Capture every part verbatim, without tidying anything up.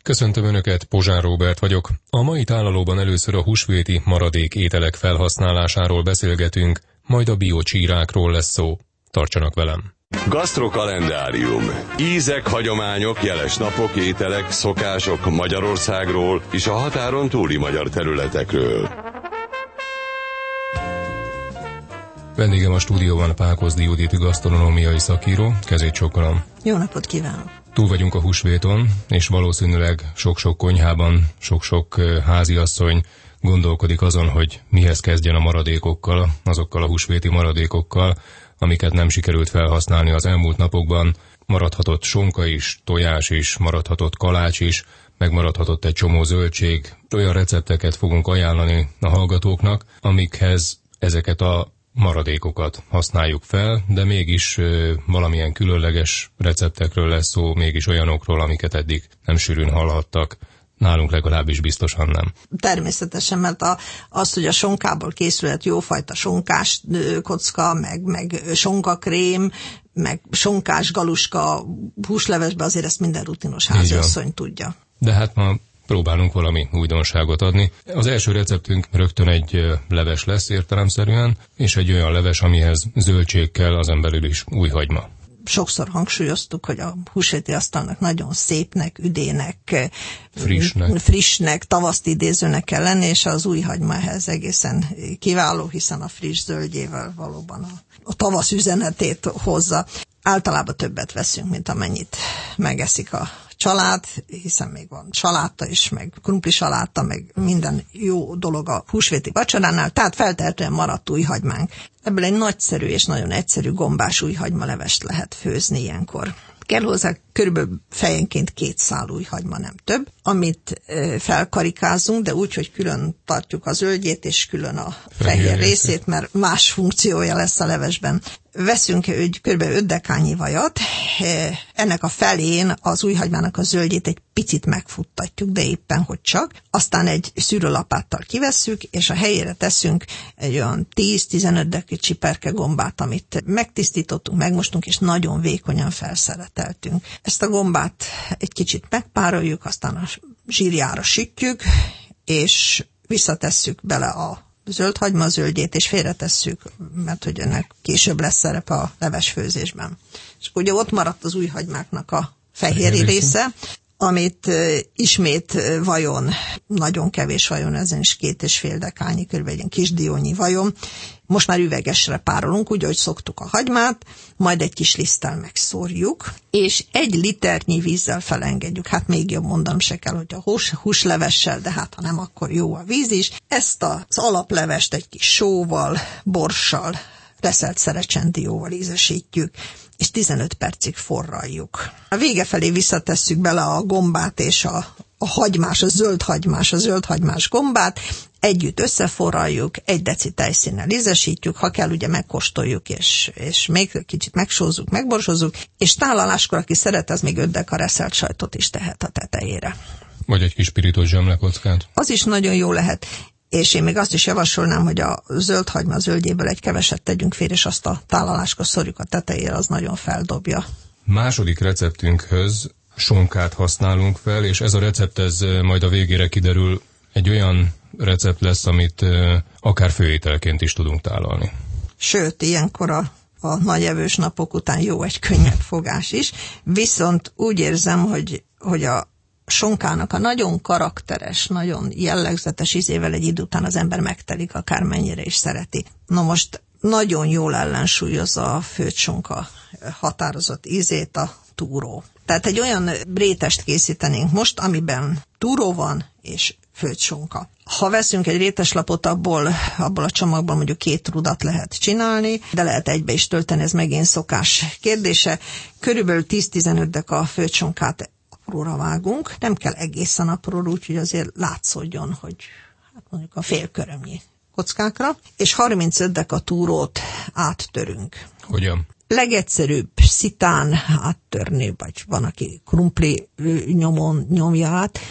Köszöntöm Önöket, Pozsár Róbert vagyok. A mai tálalóban először a húsvéti maradék ételek felhasználásáról beszélgetünk, majd a biocsírákról lesz szó. Tartsanak velem! Gasztrokalendárium. Ízek, hagyományok, jeles napok, ételek, szokások Magyarországról és a határon túli magyar területekről. Vendégem a stúdióban Pákozdi Judit gasztronómiai szakíró. Kezét csókolom. Jó napot kívánok! Túl vagyunk a húsvéton, és valószínűleg sok-sok konyhában, sok-sok háziasszony gondolkodik azon, hogy mihez kezdjen a maradékokkal, azokkal a húsvéti maradékokkal, amiket nem sikerült felhasználni az elmúlt napokban. Maradhatott sonka is, tojás is, maradhatott kalács is, megmaradhatott egy csomó zöldség. Olyan recepteket fogunk ajánlani a hallgatóknak, amikhez ezeket a maradékokat használjuk fel, de mégis ö, valamilyen különleges receptekről lesz szó, mégis olyanokról, amiket eddig nem sűrűn hallhattak. Nálunk legalábbis biztosan nem. Természetesen, mert a, az, hogy a sonkából készülhet jófajta sonkás kocka, meg, meg sonkakrém, meg sonkás galuska húslevesbe, azért ezt minden rutinos háziasszony tudja. De hát ma próbálunk valami újdonságot adni. Az első receptünk rögtön egy leves lesz értelemszerűen, és egy olyan leves, amihez zöldség kell, azon belül is újhagyma. Sokszor hangsúlyoztuk, hogy a húsvéti asztalnak nagyon szépnek, üdének, frissnek, frissnek tavaszt idézőnek kell lenni, és az újhagyma ehhez egészen kiváló, hiszen a friss zöldjével valóban a, a tavasz üzenetét hozza. Általában többet veszünk, mint amennyit megeszik a család, hiszen még van saláta is, meg krumpli saláta, meg minden jó dolog a húsvéti vacsoránál, tehát feltehetően maradt újhagymánk. Ebből egy nagyszerű és nagyon egyszerű gombás újhagymalevest lehet főzni ilyenkor. Kell hozzá körülbelül fejenként két szál újhagyma, nem több, amit e, felkarikázunk, de úgy, hogy külön tartjuk a zöldjét és külön a fehér részét, mert más funkciója lesz a levesben. Veszünk egy kb. öt dekányi vajat, ennek a felén az újhagymának a zöldjét egy picit megfuttatjuk, de éppen hogy csak. Aztán egy szűrőlapáttal kivesszük, és a helyére teszünk egy olyan tíz-tizenöt deki csiperke gombát, amit megtisztítottunk, megmostunk, és nagyon vékonyan felszereteltünk. Ezt a gombát egy kicsit megpároljuk, aztán a zsírjára sütjük, és visszatesszük bele a zöld hagyma zöldjét, és félretesszük, mert hogy ennek később lesz szerepe a levesfőzésben. És ugye ott maradt az újhagymáknak a fehéri része, amit uh, ismét uh, vajon, nagyon kevés vajon, ezen is két és fél dekányi, körülbelül egy kis diónyi vajon. Most már üvegesre párolunk, úgy, ahogy szoktuk a hagymát, majd egy kis liszttel megszórjuk, és egy liternyi vízzel felengedjük. Hát még jobb mondanom se kell, hogy a hús, húslevessel, de hát ha nem, akkor jó a víz is. Ezt az alaplevest egy kis sóval, borssal, reszelt szerecsendióval ízesítjük, és tizenöt percig forraljuk. A vége felé visszatesszük bele a gombát és a, a hagymás, a zöld hagymás, a zöld hagymás gombát, együtt összeforraljuk, egy deci tejszínnel ízesítjük, ha kell, ugye megkóstoljuk, és, és még kicsit megsózzuk, megborsozzuk, és tálaláskor, aki szeret, az még öt deka reszelt sajtot is tehet a tetejére. Vagy egy kis pirított zsemlekockát. Az is nagyon jó lehet. És én még azt is javasolnám, hogy a zöld hagyma zöldjéből egy keveset tegyünk fél, és azt a tálaláskor szórjuk a tetejére, az nagyon feldobja. Második receptünkhöz sonkát használunk fel, és ez a recept, ez majd a végére kiderül, egy olyan recept lesz, amit akár főételként is tudunk tálalni. Sőt, ilyenkor a, a nagy evős napok után jó egy könnyebb fogás is, viszont úgy érzem, hogy, hogy a sonkának a nagyon karakteres, nagyon jellegzetes ízével egy idő után az ember megtelik, akármennyire is szereti. Na most nagyon jól ellensúlyozza a főtt sonka határozott ízét a túró. Tehát egy olyan rétest készítenénk most, amiben túró van és főtt sonka. Ha veszünk egy réteslapot, abból, abból a csomagból mondjuk két rudat lehet csinálni, de lehet egybe is tölteni, ez megint szokás kérdése. Körülbelül tíz-tizenöt deka főtt sonkát apróra vágunk, nem kell egészen apróra, úgyhogy azért látszódjon, hogy hát mondjuk a fél körömnyi kockákra, és harmincöt deka túrót áttörünk. Hogyan? Legegyszerűbb szitán áttörni, vagy van, aki krumpli nyomon nyomja át.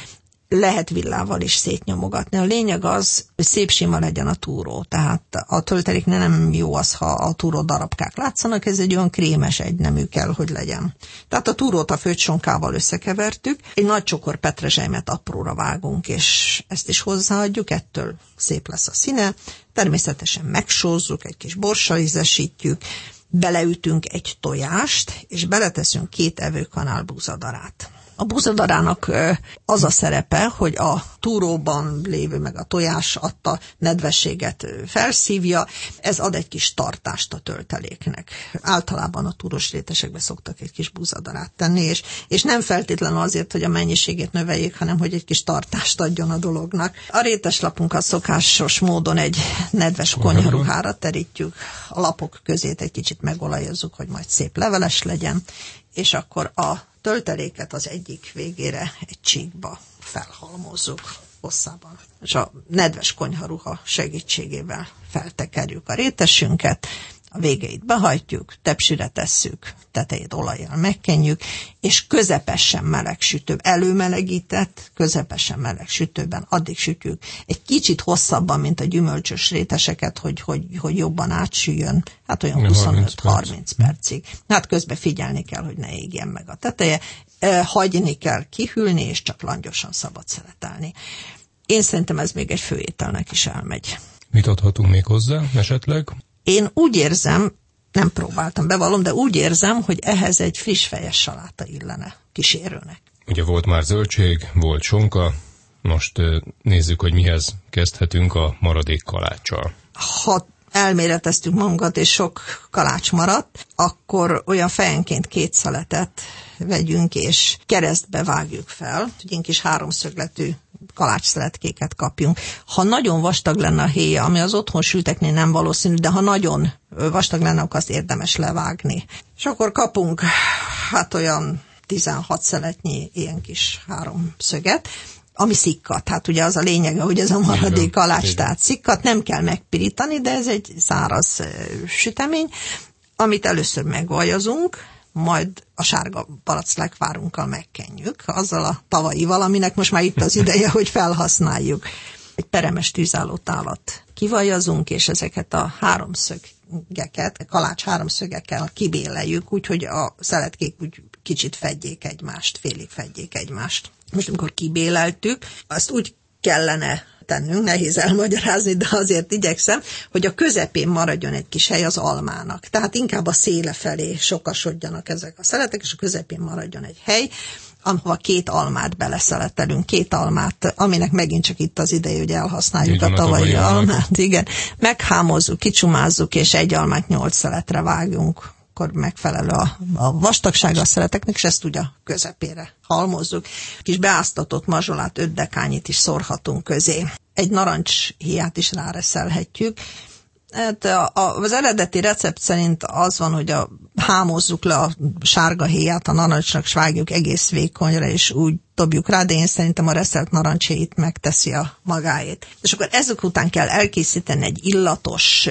lehet villával is szétnyomogatni. A lényeg az, hogy szép sima legyen a túró. Tehát a tölteléknél nem jó az, ha a túró darabkák látszanak, ez egy olyan krémes egynemű kell, hogy legyen. Tehát a túrót a főcsonkával összekevertük, egy nagy csokor petrezselymet apróra vágunk, és ezt is hozzáadjuk, ettől szép lesz a színe. Természetesen megsózzuk, egy kis borssal ízesítjük, beleütünk egy tojást, és beleteszünk két evőkanál búzadarát. A búzadarának az a szerepe, hogy a túróban lévő, meg a tojás adta nedvességet felszívja, ez ad egy kis tartást a tölteléknek. Általában a túrós rétesekbe szoktak egy kis búzadarát tenni, és, és nem feltétlenül azért, hogy a mennyiségét növeljék, hanem hogy egy kis tartást adjon a dolognak. A réteslapunkat szokásos módon egy nedves konyharuhára terítjük, a lapok közét egy kicsit megolajozzuk, hogy majd szép leveles legyen, és akkor a tölteléket az egyik végére egy csíkba felhalmozzuk hosszában. És a nedves konyharuha segítségével feltekerjük a rétesünket, a végeit behajtjuk, tepsire tesszük, tetejét olajjal megkenjük, és közepesen meleg sütő, előmelegített, közepesen meleg sütőben addig sütjük. Egy kicsit hosszabban, mint a gyümölcsös réteseket, hogy, hogy, hogy jobban átsüljön, hát olyan huszonöt-harminc percig. Hát közben figyelni kell, hogy ne égjen meg a teteje, hagyni kell kihűlni, és csak langyosan szabad szeletelni. Én szerintem ez még egy főételnek is elmegy. Mit adhatunk még hozzá esetleg? Én úgy érzem, nem próbáltam, bevallom, de úgy érzem, hogy ehhez egy friss fejes saláta illene kísérőnek. Ugye volt már zöldség, volt sonka, most nézzük, hogy mihez kezdhetünk a maradék kaláccsal. Ha elméreteztük magunkat, és sok kalács maradt, akkor olyan fejenként két szeletet vegyünk, és keresztbe vágjuk fel, hogy ilyen kis háromszögletű kalácsszöletkéket kapjunk. Ha nagyon vastag lenne a héja, ami az otthon sülteknél nem valószínű, de ha nagyon vastag lenne, akkor azt érdemes levágni. És akkor kapunk hát olyan tizenhat szeletnyi ilyen kis háromszöget, ami szikkat. Hát ugye az a lényege, hogy ez a maradék kalács, tehát szikkat, nem kell megpirítani, de ez egy száraz sütemény, amit először megvajazunk, majd a sárga palacklekvárunkkal megkenjük, azzal a tavaival, aminek most már itt az ideje, hogy felhasználjuk. Egy peremes tűzálló tálat kivajazunk, és ezeket a háromszögeket, a kalács háromszögekkel kibéleljük, úgyhogy a szeletkék úgy kicsit fedjék egymást, félig fedjék egymást. Most amikor kibéleltük, azt úgy kellene tennünk, nehéz elmagyarázni, de azért igyekszem, hogy a közepén maradjon egy kis hely az almának. Tehát inkább a széle felé sokasodjanak ezek a szeletek, és a közepén maradjon egy hely, ahova két almát beleszeletelünk, két almát, aminek megint csak itt az ideje, hogy elhasználjuk a tavalyi almát. Igen, meghámozzuk, kicsumázzuk, és egy almát nyolc szeletre vágjunk, akkor megfelelő a, a vastagsága a szeleteknek, és ezt ugye a közepére halmozzuk. Kis beáztatott mazsolát, öt dekányit is szórhatunk közé. Egy narancshéját is ráreszelhetjük. Hát a, a, az eredeti recept szerint az van, hogy a, hámozzuk le a sárga héját a narancsnak, és vágjuk egész vékonyra, és úgy dobjuk rá, de én szerintem a reszelt narancshéját megteszi a magáét. És akkor ezek után kell elkészíteni egy illatos,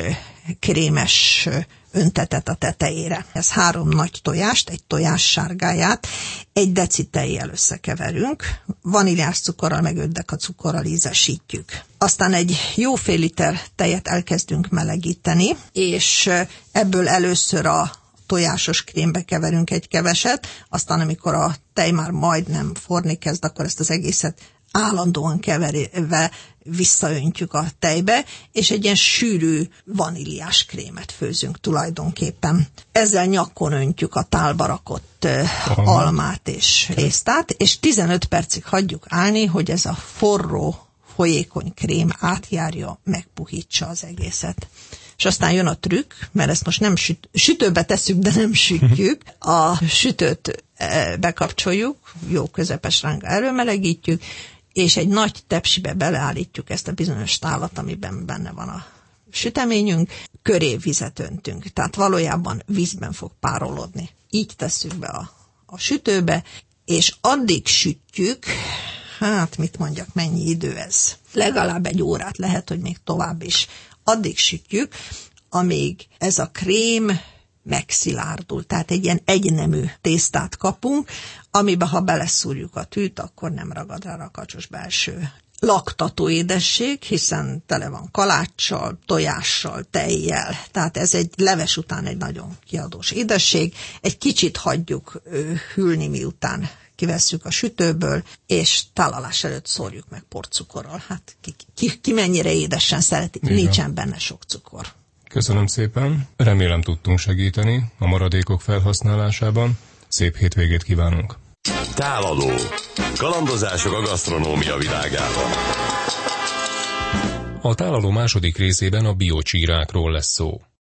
krémes öntetet a tetejére. Ez három nagy tojást, egy tojás sárgáját, egy deci tejjel összekeverünk, vaníliás cukorral, meg öt deka cukorral ízesítjük. Aztán egy jó fél liter tejet elkezdünk melegíteni, és ebből először a tojásos krémbe keverünk egy keveset, aztán amikor a tej már majdnem forni kezd, akkor ezt az egészet állandóan keverve visszaöntjük a tejbe, és egy ilyen sűrű vaníliás krémet főzünk tulajdonképpen. Ezzel nyakon öntjük a tálba rakott uh, almát és tésztát, és tizenöt percig hagyjuk állni, hogy ez a forró, folyékony krém átjárja, megpuhítsa az egészet. És aztán jön a trükk, mert ezt most nem süt, sütőbe tesszük, de nem sütjük. A sütőt bekapcsoljuk, jó közepes ránga előmelegítjük, és egy nagy tepsibe beleállítjuk ezt a bizonyos tálat, amiben benne van a süteményünk, köré vizet öntünk. Tehát valójában vízben fog párolodni. Így tesszük be a, a sütőbe, és addig sütjük, hát mit mondjak, mennyi idő ez? Legalább egy órát, lehet, hogy még tovább is. Addig sütjük, amíg ez a krém megszilárdul. Tehát egy ilyen egynemű tésztát kapunk, amiben ha beleszúrjuk a tűt, akkor nem ragad rá rakacsos belső laktató édesség, hiszen tele van kaláccsal, tojással, tejjel. Tehát ez egy leves után egy nagyon kiadós édesség. Egy kicsit hagyjuk hűlni, miután kivesszük a sütőből, és tálalás előtt szórjuk meg porcukorral. Hát ki, ki, ki mennyire édesen szereti, igen. Nincsen benne sok cukor. Köszönöm szépen, remélem tudtunk segíteni a maradékok felhasználásában. Szép hétvégét kívánunk! Tálaló. Kalandozások a gasztronómia világában. A tálaló második részében a biocsírákról lesz szó.